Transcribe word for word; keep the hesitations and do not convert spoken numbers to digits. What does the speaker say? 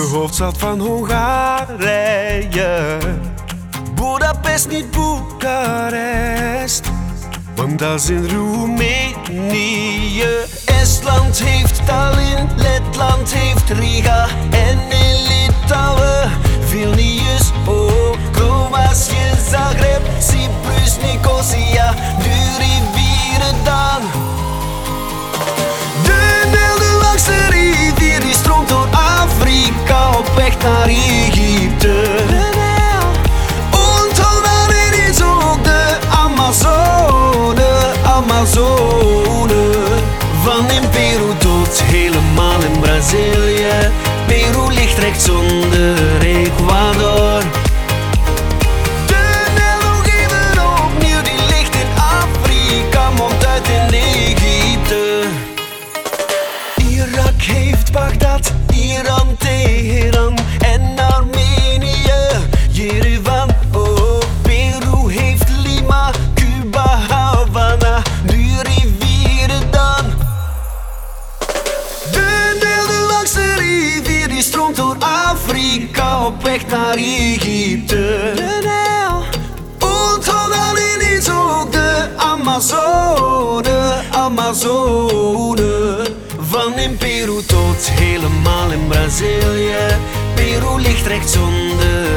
hoofdstad van Hongarije. Budapest, niet Boekarest, want dat is in Roemenië. Estland heeft Tallinn, Letland heeft Riga en in Litouwen Vilnius, oh, Kroatië, Zagreb, Cyprus, Nicosia, de rivieren dan. De Nijl, de langste rivier, die stroomt door Afrika op weg naar Egypte. Onthoud daarin is ook de Amazone, Amazone. Van in Peru tot helemaal in Brazilië. Peru ligt rechts onder Ecuador. De Nijl nog even opnieuw, die ligt in Afrika, mondt uit in Egypte. Irak heeft Bagdad, Iran, Teheran en Armenië, Jerevan, oh. Peru heeft Lima, Cuba, Havana, nu rivieren dan. De Nijl, de langste rivier, die stroomt door Afrika op weg naar Egypte. De Nijl, onthoud alleen is ook de Amazone, Amazone. Van in Peru tot helemaal in Brazilië. Peru ligt rechts onder